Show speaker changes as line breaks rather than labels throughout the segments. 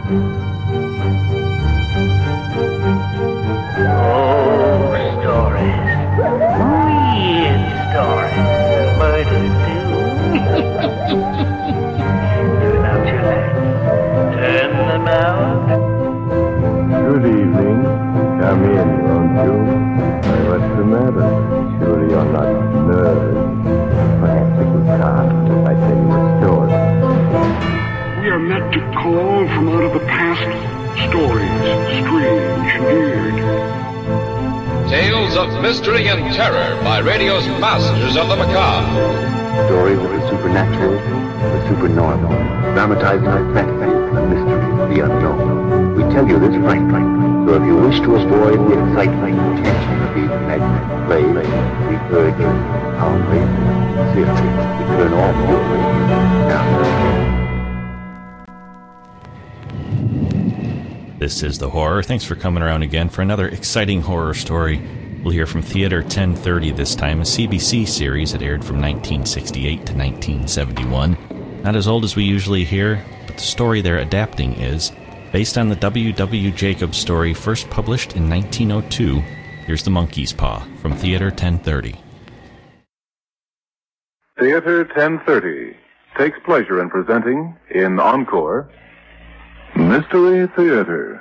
Good evening. Come in, won't you? What's the matter? Surely you're not nervous. Perhaps if you can't, if I tell you a story.
We are meant to call from out of the past stories, strange and weird.
Tales of mystery and terror by radio's masters of the macabre.
Stories of the supernatural, the supernormal, dramatizing the fact, the mystery, the unknown. We tell you this frankly, so if you wish to avoid the excitement and tension of these imaginary plays, we urge you, calmly, sincerely, to turn off your radio now.
This is The Horror. Thanks for coming around again for another exciting horror story. We'll hear from Theater 1030 this time, a CBC series that aired from 1968 to 1971. Not as old as we usually hear, but the story they're adapting is based on the W.W. Jacobs story first published in 1902. Here's The Monkey's Paw from Theater 1030.
Theater 1030 takes pleasure in presenting, in Encore, Mystery Theater.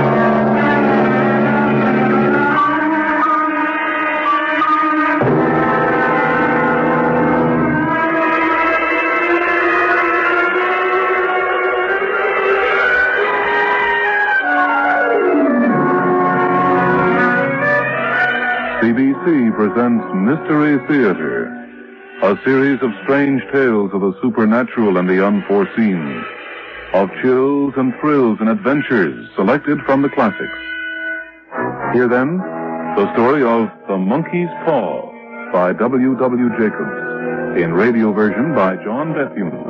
CBC presents Mystery Theater, a series of strange tales of the supernatural and the unforeseen, of chills and thrills and adventures selected from the classics. Here then, the story of The Monkey's Paw by W.W. Jacobs, in radio version by John Bethune.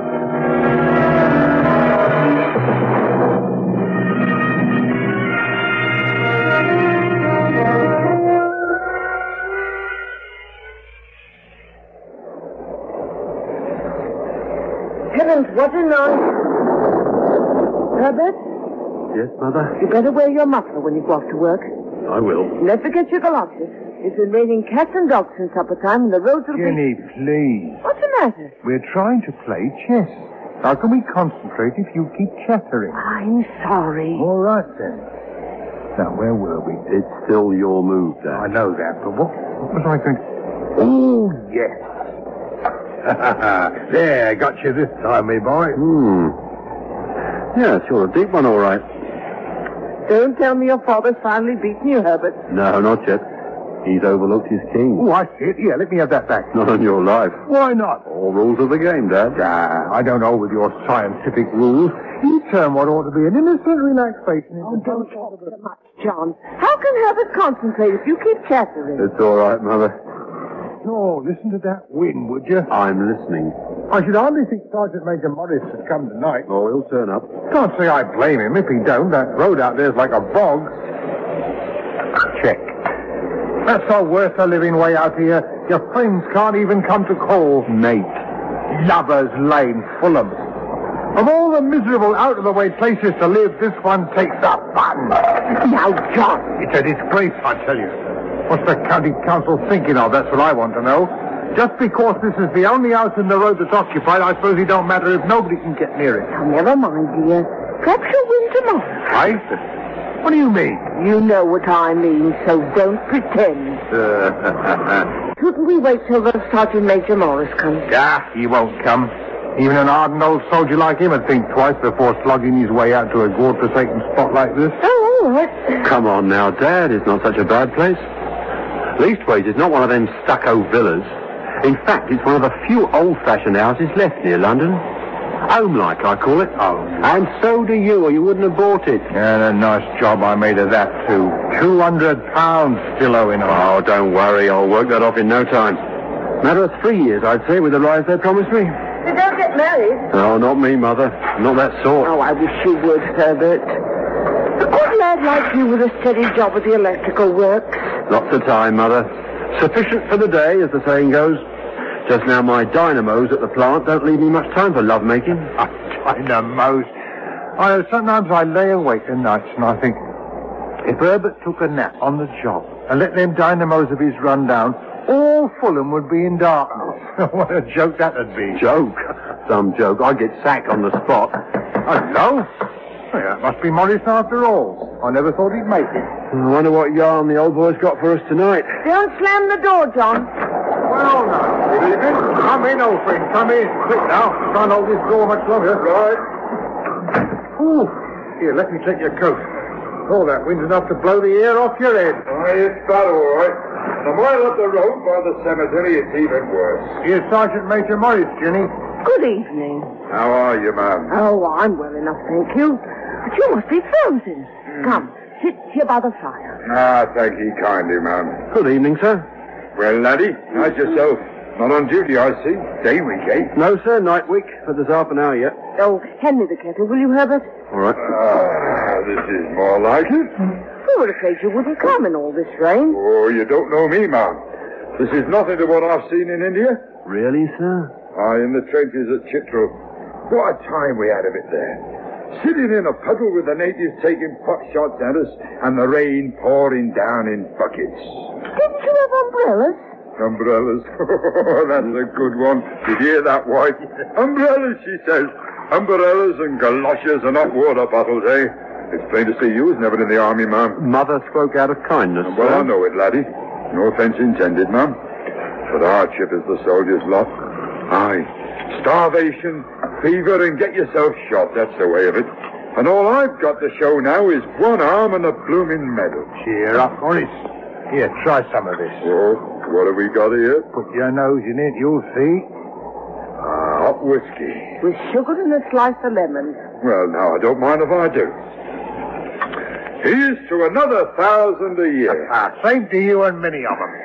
Heavens, what a noise. Herbert?
Yes, Mother?
You better wear your muffler when you go off to work.
I will.
Don't forget your galoshes. It's been raining cats and dogs since supper time, and the roads will
Jenny,
be...
please.
What's the matter?
We're trying to play chess. How can we concentrate if you keep chattering?
I'm sorry.
All right, then. Now, where were we?
It's still your move, Dad.
I know that, but what was I going to... Oh, yes. There, got you this time, me boy.
Yeah, it's sure a deep one, all right.
Don't tell me your father's finally beaten you, Herbert.
No, not yet. He's overlooked his king.
Oh, I see it. Here, let me have that back.
Not on your life.
Why not?
All rules of the game, Dad.
I don't know with your scientific rules. You term what ought to be an innocent relaxation.
Oh, don't talk so much, John. How can Herbert concentrate if you keep chattering?
It's all right, Mother.
Oh, listen to that wind, would you?
I'm listening.
I should hardly think Sergeant Major Morris has come tonight.
Oh, he'll turn up.
Can't say I blame him. If he don't, that road out there's like a bog. Check. That's the worst of living way out here. Your friends can't even come to call.
Mate.
Lovers' Lane, Fulham. Of all the miserable, out-of-the-way places to live, this one takes the fun.
Now, John.
It's a disgrace, I tell you. What's the county council thinking of? That's what I want to know. Just because this is the only house in the road that's occupied, I suppose it don't matter if nobody can get near it.
Oh, never mind, dear. Perhaps you'll win tomorrow.
I? What do you mean?
You know what I mean, so don't pretend. Shouldn't we wait till the Sergeant Major Morris comes?
Yeah, he won't come. Even an ardent old soldier like him would think twice before slugging his way out to a God-forsaken spot like this.
Oh, all right.
Come on now, Dad. It's not such a bad place. Leastways, it's not one of them stucco villas. In fact, it's one of the few old-fashioned houses left near London. Home-like, I call it.
Oh.
And so do you, or you wouldn't have bought it.
And a nice job I made of that, too. £200 still owing on.
Oh, don't worry. I'll work that off in no time. Matter of 3 years, I'd say, with the rise they promised me.
You don't get married?
No, not me, Mother. Not that sort.
Oh, I wish you would, Herbert. A good lad like you with a steady job at the electrical works.
Lots of time, Mother. Sufficient for the day, as the saying goes. Just now my dynamos at the plant don't leave me much time for lovemaking.
Dynamos? Sometimes I lay awake at nights and I think, if Herbert took a nap on the job and let them dynamos of his run down, all Fulham would be in darkness. What a joke that would be.
Joke? Some joke. I'd get sacked on the spot.
Hello? Well, that must be Morris after all. I never thought he'd make it.
I wonder what yarn the old boy's got for us tonight.
Don't slam the door, John.
Well, now, good evening. Come in, old friend. Come in. Quick now. Can't hold this door much longer. Right. Ooh. Here, let me take your coat. Oh, that wind's enough to blow the air off your head.
It's bad, all right. A mile up the road by the cemetery, it's even worse.
Here's Sergeant Major Morris, Jenny.
Good evening.
How are you, ma'am?
Oh, I'm well enough, thank you. But you must be frozen. Come, sit here by the fire.
Thank you kindly, ma'am.
Good evening, sir.
Well, laddie, how's yourself? Not on duty, I see. Day week, eh?
No, sir, night week, but there's half an hour yet.
Oh, hand me the kettle, will you, Herbert?
All right.
This is more like it.
We were afraid you wouldn't come in all this rain.
Oh, you don't know me, ma'am. This is nothing to what I've seen in India.
Really, sir?
In the trenches at Chitral. What a time we had of it there. Sitting in a puddle with the natives taking pot shots at us and the rain pouring down in buckets.
Didn't you have umbrellas?
Umbrellas. Oh, that's a good one. Did you hear that, wife? Umbrellas, she says. Umbrellas and galoshes and hot water bottles, eh? It's plain to see you was never in the army, ma'am.
Mother spoke out of kindness,
Well,
sir.
I know it, laddie. No offence intended, ma'am. But hardship is the soldier's lot. Aye. Starvation, fever, and get yourself shot. That's the way of it. And all I've got to show now is one arm and a blooming medal.
Cheer up, Morris. Here, try some of this.
Oh, what have we got here?
Put your nose in it, you'll see.
Hot whiskey.
With sugar and a slice of lemon.
Well, now, I don't mind if I do. Here's to another 1,000 a year.
Same to you and many of them.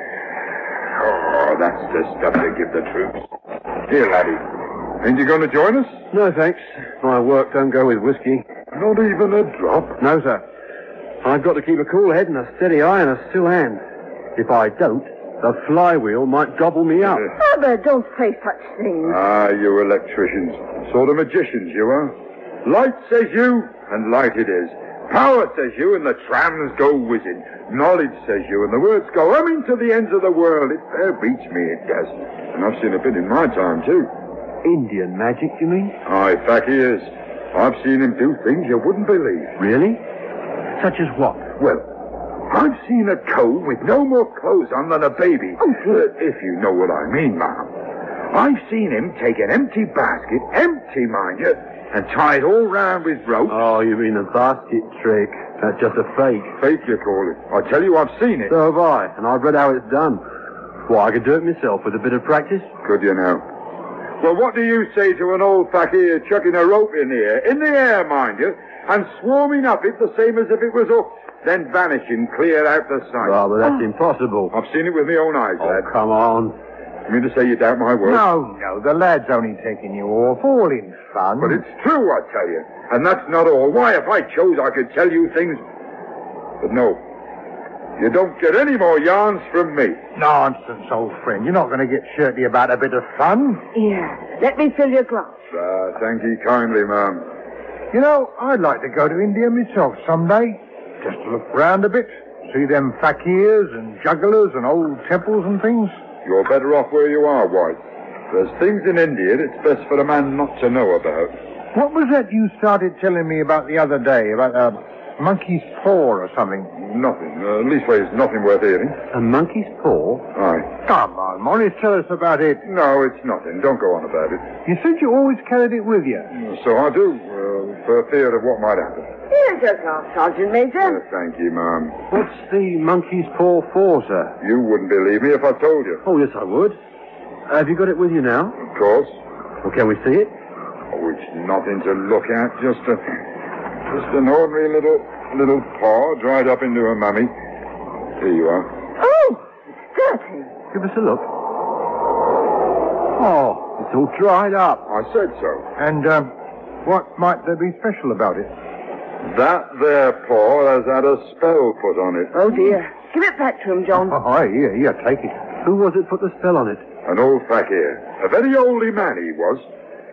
Oh, that's the stuff to give the troops. Here, laddie. Ain't you going to join us?
No, thanks. My work don't go with whiskey.
Not even a drop.
No, sir. I've got to keep a cool head and a steady eye and a still hand. If I don't, the flywheel might gobble me up.
Herbert, don't say such things.
You electricians. Sort of magicians, you are. Light says you, and light it is. Power says you, and the trams go whizzing. Knowledge says you, and the words go humming to the ends of the world. It fair beats me, it does. And I've seen a bit in my time, too.
Indian magic, you mean?
Aye, fakirs. I've seen him do things you wouldn't believe.
Really? Such as what?
Well, I've seen a cove with no more clothes on than a baby. If you know what I mean, ma'am. I've seen him take an empty basket, empty, mind you, and tie it all round with rope.
Oh, you mean a basket trick. That's just a fake.
Fake, you call it. I tell you, I've seen it.
So have I, and I've read how it's done. Well, I could do it myself with a bit of practice.
Could you now? Well, what do you say to an old fakir chucking a rope in the air, mind you, and swarming up it the same as if it was hooked, then vanishing clear out the sight?
Oh, but that's impossible.
I've seen it with my own eyes, lad.
Oh, come on.
You mean to say you doubt my word?
No, the lad's only taking you off, all in fun.
But it's true, I tell you. And that's not all. Why, if I chose, I could tell you things. But no. You don't get any more yarns from me.
Nonsense, old friend. You're not going to get shirty about a bit of fun.
Here, let me fill your glass.
Thank you kindly, ma'am.
You know, I'd like to go to India myself someday. Just to look round a bit. See them fakirs and jugglers and old temples and things.
You're better off where you are, White. There's things in India it's best for a man not to know about.
What was that you started telling me about the other day? About a monkey's paw or something?
Nothing. Leastways, nothing worth hearing.
A monkey's paw?
Aye.
Come on, Morris, tell us about it.
No, it's nothing. Don't go on about it.
You said you always carried it with you.
So I do, for fear of what might happen.
Here's your glass, Sergeant Major.
Thank you, ma'am.
What's the monkey's paw for, sir?
You wouldn't believe me if I told you.
Oh, yes, I would. Have you got it with you now?
Of course.
Well, can we see it?
Oh, it's nothing to look at. Just an ordinary little paw dried up into a mummy. Here you are.
Oh, it's dirty.
Give us a look. Oh, it's all dried up.
I said so.
And, what might there be special about it?
That there paw has had a spell put on it.
Oh, dear. Give it back to him, John.
Oh, here, take it.
Who was it put the spell on it?
An old fakir. A very oldly man he was.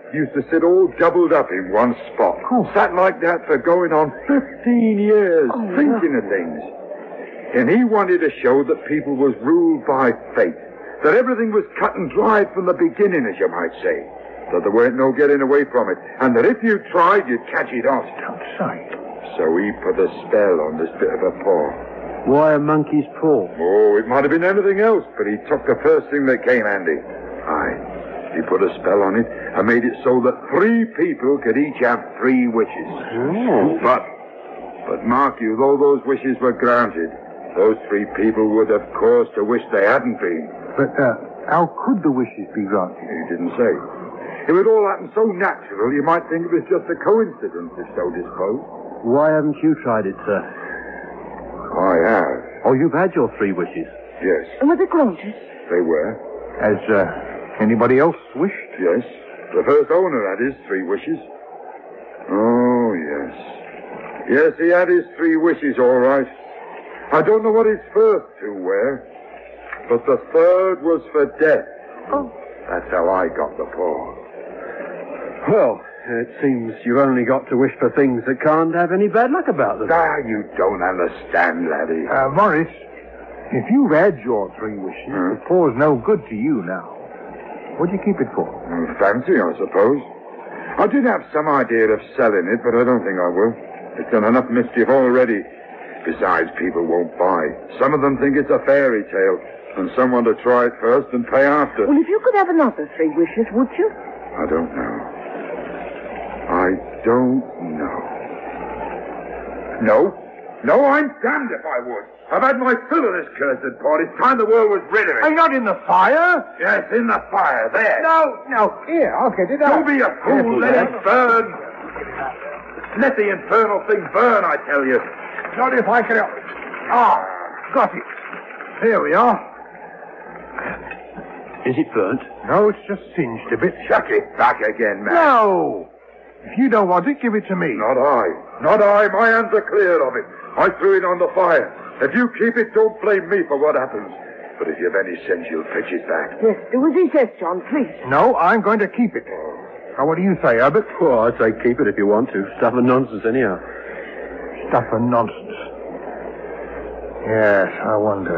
used to sit all doubled up in one spot. Sat like that for going on 15 years, thinking of things. And he wanted to show that people was ruled by fate, that everything was cut and dried from the beginning, as you might say, that there weren't no getting away from it, and that if you tried, you'd catch it off.
Outside.
So he put a spell on this bit of a paw.
Why a monkey's paw?
Oh, it might have been anything else, but he took the first thing that came handy. Aye. He put a spell on it and made it so that 3 people could each have 3 wishes.
Oh.
But mark you, though those wishes were granted, those 3 people would have cause to wish they hadn't been.
But, how could the wishes be granted?
He didn't say. It would all happen so natural, you might think it was just a coincidence, if so disposed.
Why haven't you tried it, sir?
I have.
Oh, you've had your 3 wishes?
Yes.
And were they granted?
They were.
Has, anybody else wished?
Yes. The first owner had his 3 wishes. Oh, yes. Yes, he had his 3 wishes, all right. I don't know what his first 2 were, but the third was for death.
Oh.
That's how I got the paw.
Well, it seems you've only got to wish for things that can't have any bad luck about them.
Ah, you don't understand, laddie.
Morris, if you've had your 3 wishes, the paw's no good to you now. What'd you keep it for?
Fancy, I suppose. I did have some idea of selling it, but I don't think I will. It's done enough mischief already. Besides, people won't buy. Some of them think it's a fairy tale, and some want to try it first and pay after.
Well, if you could have another 3 wishes, would you?
I don't know. I don't know. No, I'm damned if I would. I've had my fill of this cursed pot. It's time the world was rid of it.
Are you not in the fire?
Yes, in the fire, there.
No. Here, I'll get it out.
Don't be a fool. Let it burn. Let the infernal thing burn, I tell you.
Not if I can help. Got it. Here we are.
Is it burnt?
No, it's just singed a bit.
Chuck it back again, man.
No! If you don't want it, give it to me.
Not I. My hands are clear of it. I threw it on the fire. If you keep it, don't blame me for what happens. But if you've any sense, you'll pitch it back.
Yes, do as he says, John, please.
No, I'm going to keep it. Now, what do you say, Herbert?
Well, I'd say keep it if you want to. Stuff and nonsense, anyhow.
Stuff and nonsense. Yes, I wonder.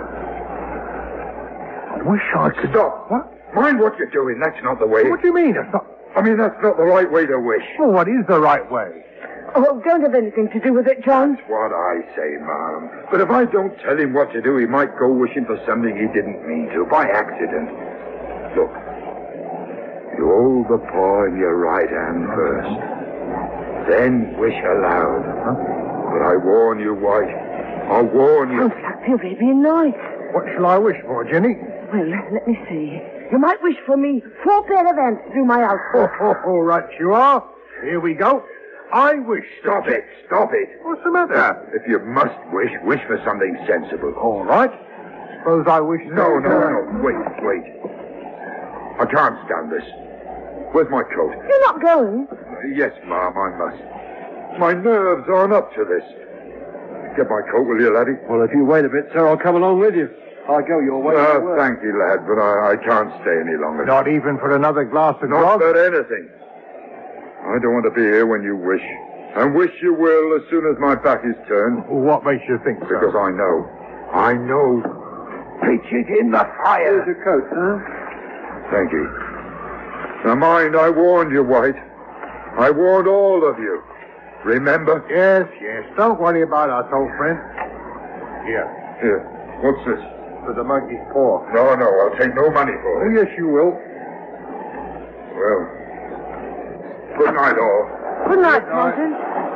I wish I could...
Stop.
What?
Mind what you're doing. That's not the way.
What do you mean? It's not...
I mean, that's not the right way to wish.
Well, what is the right way?
Oh, don't have anything to do with it, John.
That's what I say, Mom. But if I don't tell him what to do, he might go wishing for something he didn't mean to, by accident. Look. You hold the paw in your right hand first. Then wish aloud. But I warn you, White. I warn you.
Sounds like the Arabian Nights.
What shall I wish for, Jenny?
Well, let me see. You might wish for me 4 pair of ants to do my house.
Oh, right you are. Here we go. I wish...
Stop it.
What's the matter?
If you must wish for something sensible.
All right. Suppose I wish...
No. Wait. I can't stand this. Where's my coat?
You're not going?
Yes, Mom, I must. My nerves aren't up to this. Get my coat, will you, laddie?
Well, if you wait a bit, sir, I'll come along with you. I'll go your way.
Thank you, lad, but I can't stay any longer.
Not even for another glass of
Not
grog?
for anything. I don't want to be here when you wish. And wish you will as soon as my back is turned.
What makes you think so?
Because I know. Pitch it in the fire.
Here's your coat, sir.
Thank you. Now mind, I warned you, White. I warned all of you. Remember?
Yes. Don't worry about us, old friend.
Here. What's this?
For the monkey's paw.
No, I'll take no money for it.
Yes, you will.
Well, good night, all.
Good night, Martin.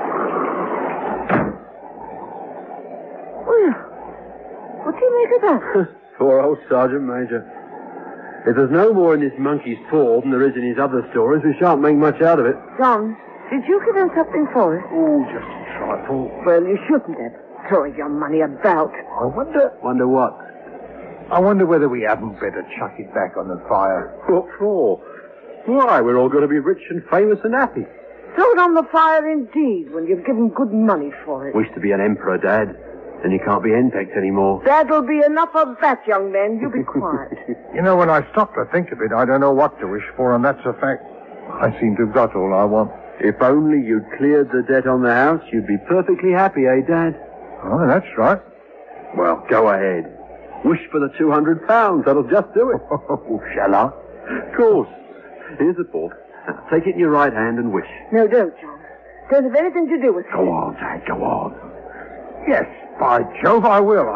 Well, what do you make of that?
Poor old Sergeant Major. If there's no more in this monkey's paw than there is in his other stories, we shan't make much out of it.
John, did you give him something for it?
Oh, just a trifle.
Well, you shouldn't have. Throwing your money about.
I wonder...
Wonder what?
I wonder whether we hadn't better chuck it back on the fire.
What for? Why, we're all going to be rich and famous and happy.
Throw it on the fire indeed, when you've given good money for it.
Wish to be an emperor, Dad. Then you can't be henpecked anymore.
That'll be enough of that, young man. You be quiet.
You know, when I stop to think of it, I don't know what to wish for, and that's a fact. I seem to have got all I want.
If only you'd cleared the debt on the house, you'd be perfectly happy, eh, Dad?
Oh, that's right.
Well, go ahead. Wish for the £200. That'll just do it.
Oh, shall I?
Of course. Here's the fork. Now, take it in your right hand and wish.
No, don't, John. Don't have anything to do with it.
Go on, Dad, go on. Yes, by Jove, I will.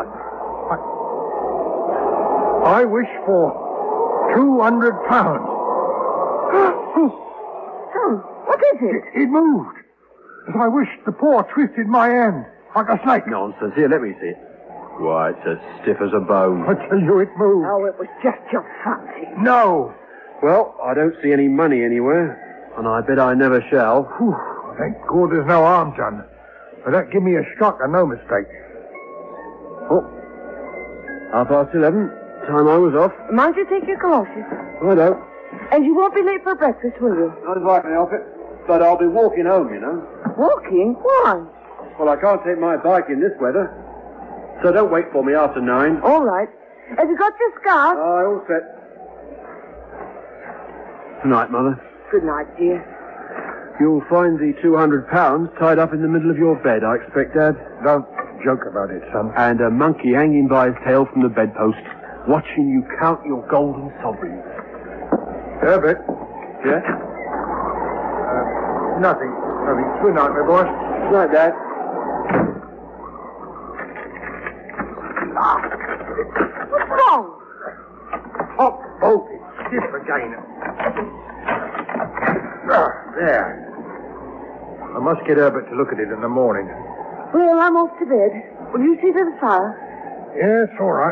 I wish for £200.
John, what is it?
It moved. As I wished, the paw twisted my hand like a snake.
Nonsense. Here, let me see it. Why, it's as stiff as a bone.
I tell you, it moved.
Oh, it was just your fancy.
No.
Well, I don't see any money anywhere, and I bet I never shall.
Whew. Thank God there's no harm done. But that give me a shock and no mistake.
Oh, 11:30. Time I was off.
Mind you take your galoshes.
Righto.
And you won't be late for breakfast, will you?
Not as I can help it. But I'll be walking home, you know.
Walking? Why?
Well, I can't take my bike in this weather. So don't wait for me after 9.
All right. Have you got your scarf?
All set. Good night, Mother.
Good night, dear.
You'll find the £200 tied up in the middle of your bed, I expect, Dad.
Don't joke about it, son.
And a monkey hanging by his tail from the bedpost, watching you count your golden sovereigns.
Herbert.
Yeah?
Nothing. Good night, my boy.
Good night, Dad.
What's wrong?
Top bolted. Stiff again. There. I must get Herbert to look at it in the morning.
Well, I'm off to bed. Will you see to the fire?
Yes, all right.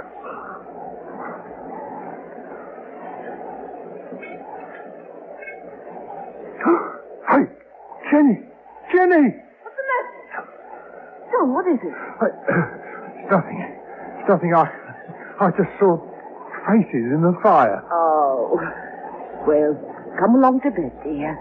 Hey, Jenny! Jenny!
What's the matter? John, what is it?
It's nothing. It's nothing. I just saw faces in the fire.
Oh. Well, come along to bed, dear.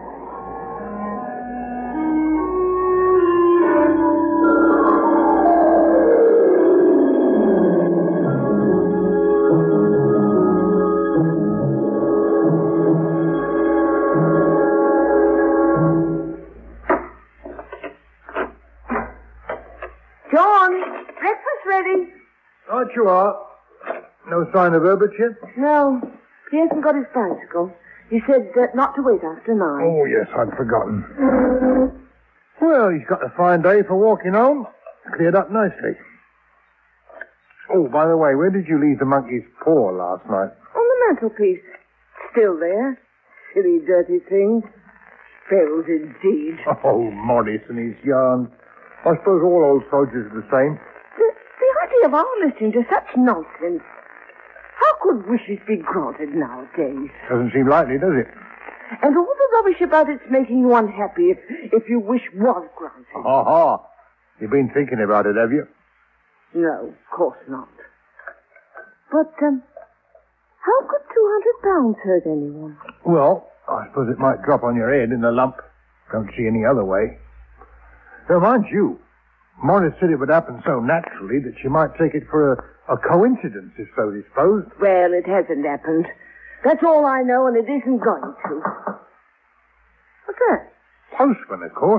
John, breakfast ready.
Right you are. No sign of Herbert yet?
No, he hasn't got his bicycle. He said not to wait after 9.
Oh, yes, I'd forgotten. Well, he's got a fine day for walking home. Cleared up nicely. Oh, by the way, where did you leave the monkey's paw last night?
On the mantelpiece. Still there. Silly, dirty thing. Fails indeed.
Oh, Morris and his yarn. I suppose all old soldiers are the same.
The idea of our listening to such nonsense. How could wishes be granted nowadays?
Doesn't seem likely, does it?
And all the rubbish about it's making you unhappy if your wish was granted.
Ha-ha. You've been thinking about it, have you?
No, of course not. But, how could £200 hurt anyone?
Well, I suppose it might drop on your head in a lump. Don't see any other way. Now, mind you, Morris said it would happen so naturally that you might take it for a coincidence, if so disposed.
Well, it hasn't happened. That's all I know, and it isn't going to. What's that?
Postman, of course.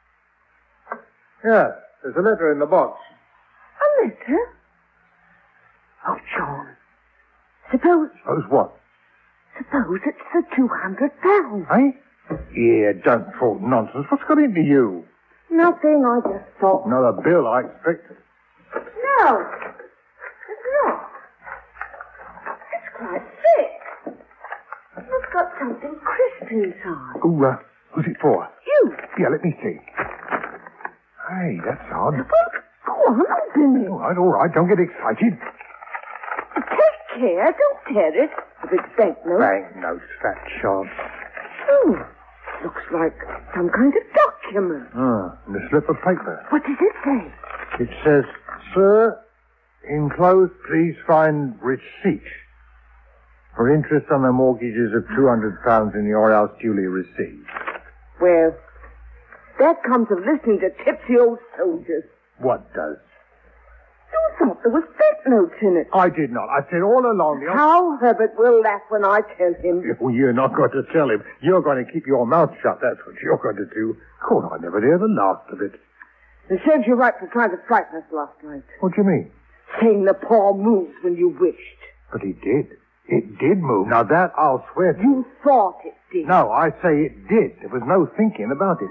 Yeah, there's a letter in the box.
A letter? Oh, John. Suppose
what?
Suppose it's the £200.
Eh? Yeah, don't talk nonsense. What's got into you?
Nothing, I just thought.
Another bill, I expect.
No, it's not. It's quite thick. It's got something crisp inside.
Ooh, who's it for?
You.
Yeah, let me see. Hey, that's odd.
Well, go on, open it.
All right, don't get excited.
Take care, don't tear it. If it's banknotes.
Banknotes, fat chance.
Oh, looks like some kind of document.
And a slip of paper.
What does it say?
It says, Sir, enclosed, please find receipt for interest on the mortgages of £200 in your house duly received.
Well, that comes of listening to tipsy old soldiers.
What does?
Do thought there was banknotes in it.
I did not. I said all along...
How Herbert will laugh when I tell him.
Well, you're not going to tell him. You're going to keep your mouth shut. That's what you're going to do. God, I never hear the last of it.
It serves you right for trying to frighten us last night.
What do you mean?
Saying the paw moved when you wished.
But he did. It did move. Now, that I'll swear to.
You thought it did.
No, I say it did. There was no thinking about it.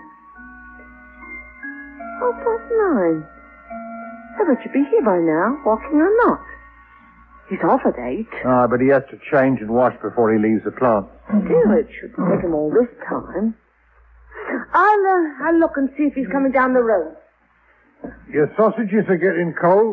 9:30. Herbert should be here by now, walking or not. He's off at 8.
Ah, but he has to change and wash before he leaves the plant.
Still, it shouldn't take him all this time. I'll look and see if he's coming down the road.
Your sausages are getting cold.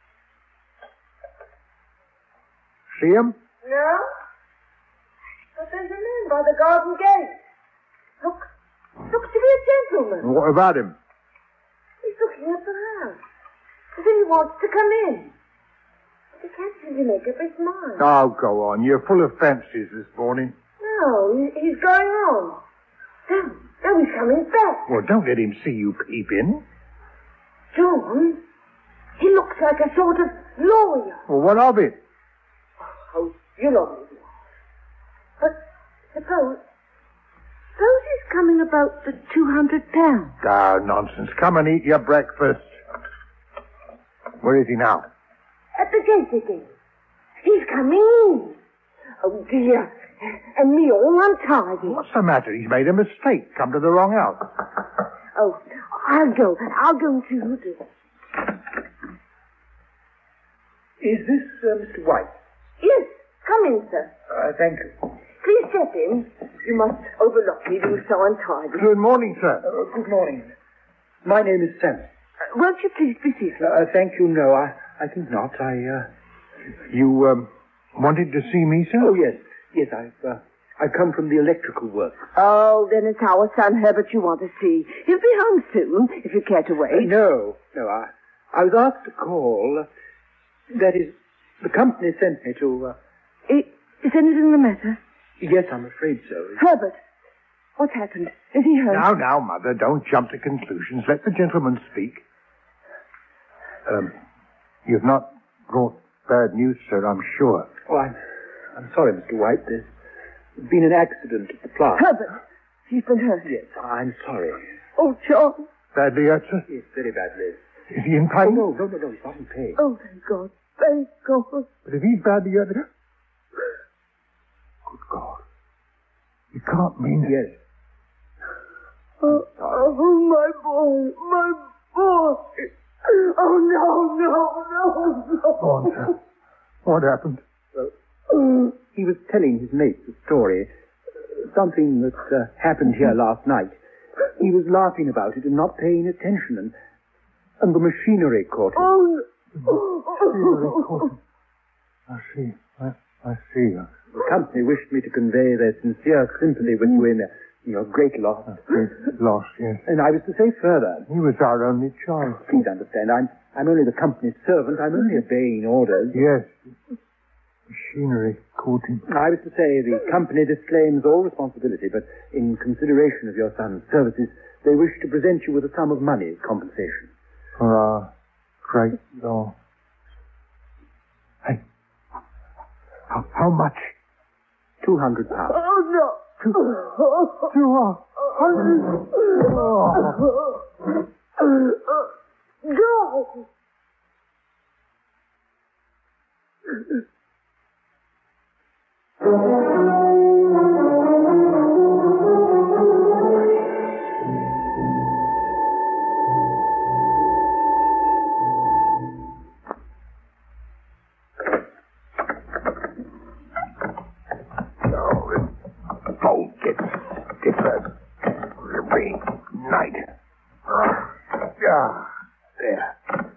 See him?
No. But there's a man by the garden gate. Looks to be a gentleman.
What about him?
He's looking at the house. As if he wants to come in. But he can't seem to make up his mind.
Oh, go on. You're full of fancies this morning.
No, he's going on. Now he's coming back.
Well, don't let him see you peep in.
John, he looks like a sort of lawyer.
Well, what of it?
Oh, you know it. But suppose he's coming about the £200.
Oh, nonsense. Come and eat your breakfast. Where is he now?
At the gate again. He's coming in. Oh, dear. And me all untidy.
What's the matter? He's made a mistake. Come to the wrong house.
Oh, I'll go and see who did it.
Is this Mr. White?
Yes, come in, sir.
Thank you.
Please step in. You must overlook me being so untidy.
Good morning, sir.
Good morning. My name is Sam.
Won't you please be seated?
Thank you, no, I think not.
You, wanted to see me, sir?
Oh, yes. Yes, I've come from the electrical work.
Oh, then it's our son Herbert you want to see. He'll be home soon, if you care to wait.
No, I was asked to call. That is, the company sent me to...
Is anything the matter?
Yes, I'm afraid so.
Herbert, what's happened? Is he hurt?
Now, Mother, don't jump to conclusions. Let the gentleman speak. You've not brought bad news, sir, I'm sure.
Oh, I'm sorry, Mr. White. There's been an accident at the plant.
Herbert, he's been hurt.
Yes, I'm sorry.
Oh, John.
Badly hurt, sir?
Yes, very badly.
Is he in pain?
Oh, no, he's not in pain.
Oh, thank God. Thank God.
But if he's badly hurt... Good God. You can't mean it.
Yes.
Oh, my boy. Oh, no.
Go on, sir. What happened?
He was telling his mates a story. Something that happened here last night. He was laughing about it and not paying attention, and the machinery caught him.
Oh,
Machinery caught him. I see. I see.
The company wished me to convey their sincere sympathy with you in your great loss.
Great loss, yes.
And I was to say further.
He was our only child.
Please understand, I'm only the company's servant. I'm only obeying orders.
Yes. Machinery caught him.
I was to say the company disclaims all responsibility, but in consideration of your son's services, they wish to present you with a sum of money as compensation.
For our great loss. Hey. How much?
£200.
Oh, no.
200.
Go.
Get that rain night. There.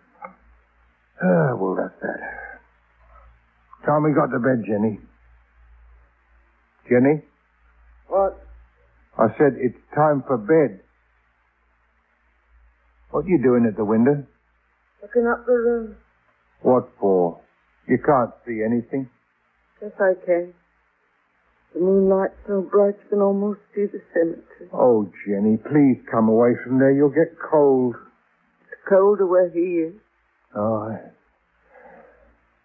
Well, that's that. Time we got to bed, Jenny. Jenny?
What?
I said it's time for bed. What are you doing at the window?
Looking up the room.
What for? You can't see anything.
Yes, I can. The moonlight's so bright you can almost see the cemetery.
Oh, Jenny, please come away from there. You'll get cold.
It's colder where he is.
Oh,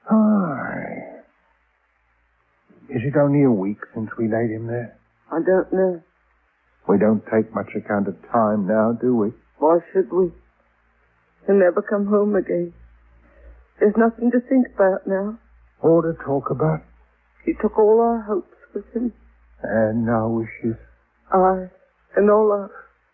Aye. Is it only a week since we laid him there?
I don't know.
We don't take much account of time now, do we?
Why should we? He'll never come home again. There's nothing to think about now.
Or to talk about.
He took all our hopes with him.
And our wishes.
Aye, and all our...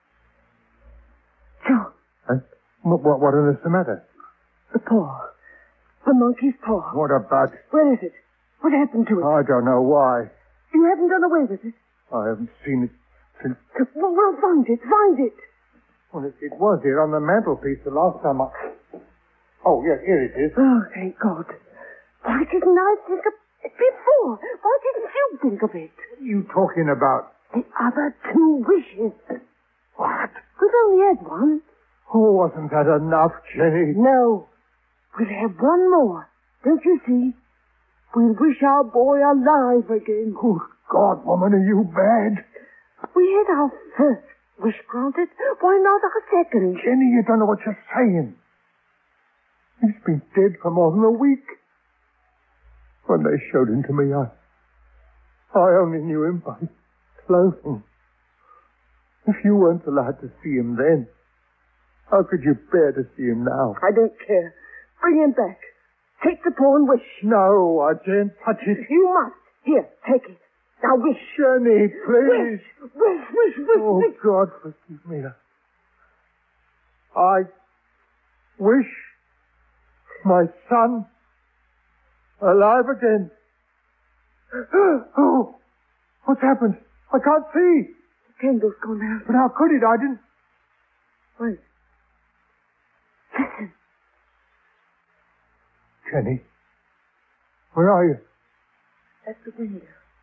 John.
What is the matter?
The paw. The monkey's paw.
What about...
Where is it? What happened to it?
I don't know why.
You haven't done away with it?
I haven't seen it since...
Well, find it. Find it.
Well, it was here on the mantelpiece the last time I... Oh, yes, here it is.
Oh, thank God. Why didn't I think of it before? Why didn't you think of it?
What are you talking about?
The other 2 wishes.
What?
We've only had one.
Oh, wasn't that enough, Jenny?
No. We'll have one more. Don't you see? We'll wish our boy alive again.
Oh, God, woman, are you bad?
We had our first wish granted. Why not our second?
Jenny, you don't know what you're saying. He's been dead for more than a week. When they showed him to me, I only knew him by clothing. If you weren't allowed to see him then, how could you bear to see him now?
I don't care. Bring him back. Take the paw and wish.
No, I daren't touch it.
You must. Here, take it. Now wish.
Jenny, please.
Wish.
Oh, God, forgive me. I wish my son alive again. Oh, what's happened? I can't see.
The candle's gone out.
But how could it? I didn't...
Wait. Listen.
Jenny, where are you?
At the window.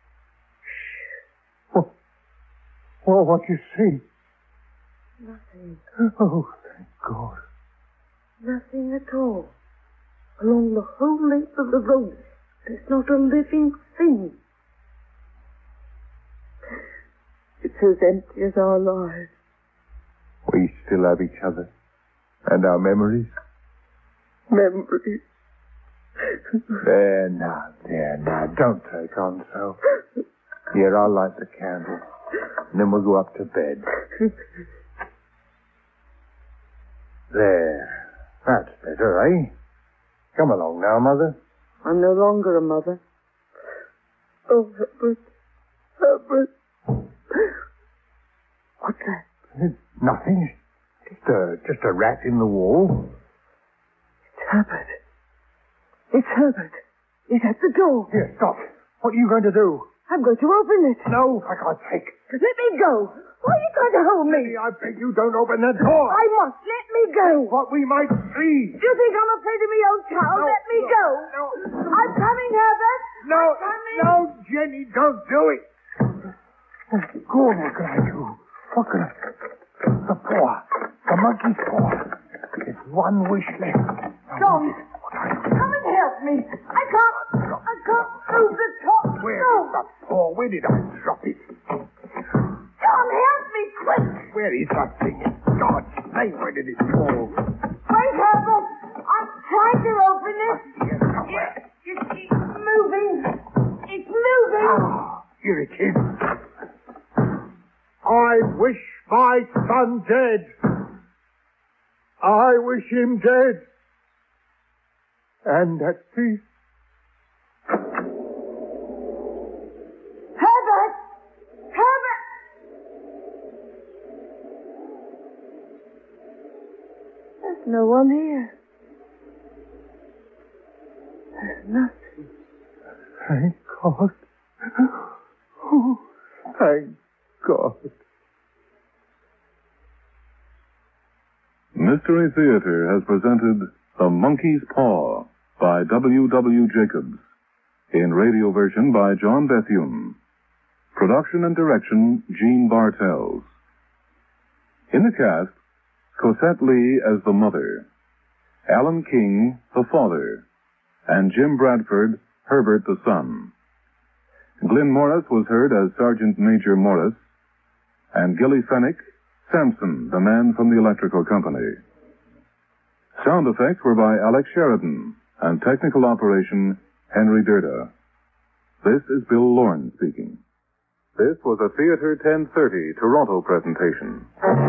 Shh. Well, what do you see?
Nothing.
Oh, thank God.
Nothing at all. Along the whole length of the road, there's not a living thing. It's as empty as our lives.
We still have each other. And our memories.
Memories.
There now. Don't take on so. Here, I'll light the candle. And then we'll go up to bed. There. That's better, eh? Come along now, Mother.
I'm no longer a mother. Oh, Herbert. What's that?
Nothing. Just a rat in the wall.
It's Herbert. He's at the door.
Here, stop. What are you going to do?
I'm going to open it.
No, for God's sake.
Let me go. Why are you trying to hold me?
I beg you, don't open that door.
I must. Let me go.
What we might see.
Do you think I'm afraid of my own cow?
No,
Let me go.
No.
I'm coming, Herbert.
No,
I'm coming.
no, Jenny, don't do it. Oh, God, what can I do? What can I... The paw. The monkey's paw. There's one wish left.
John, come and help me. I can't move the top.
Where is the paw? Where did I drop it?
John, help me, quick.
Where is that thing? In God's name, where did it fall?
Wait, Herbert. I'm trying to open it.
Yes, somewhere.
It's moving. It's moving.
Ah, here it is. I wish my son dead. I wish him dead. And at peace.
Herbert! There's no one here. There's nothing.
Thank God. Oh, thank God.
Mystery Theater has presented The Monkey's Paw by W. W. Jacobs, in radio version by John Bethune. Production and direction, Gene Bartels. In the cast, Cosette Lee as the mother, Alan King, the father, and Jim Bradford, Herbert the son. Glenn Morris was heard as Sergeant Major Morris, and Gilly Fennick, Sampson, the man from the electrical company. Sound effects were by Alex Sheridan, and technical operation, Henry Dirda. This is Bill Lorne speaking. This was a Theater 1030 Toronto presentation.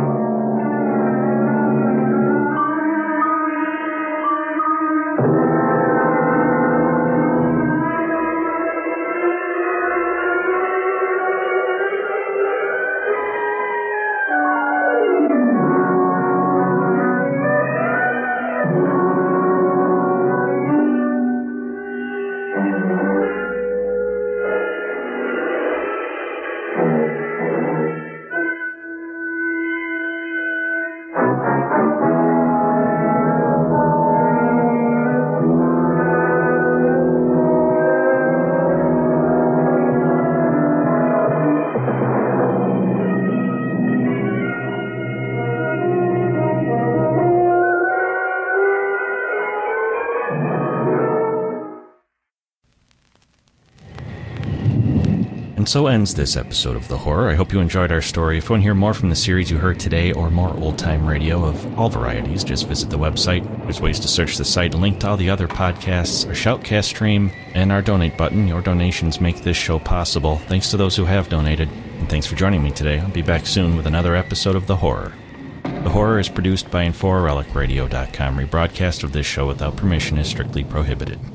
And so ends this episode of The Horror. I hope you enjoyed our story. If you want to hear more from the series you heard today or more old-time radio of all varieties, just visit the website. There's ways to search the site and link to all the other podcasts, our Shoutcast stream, and our donate button. Your donations make this show possible. Thanks to those who have donated. And thanks for joining me today. I'll be back soon with another episode of The Horror. The Horror is produced by InfoRelicRadio.com. Rebroadcast of this show without permission is strictly prohibited.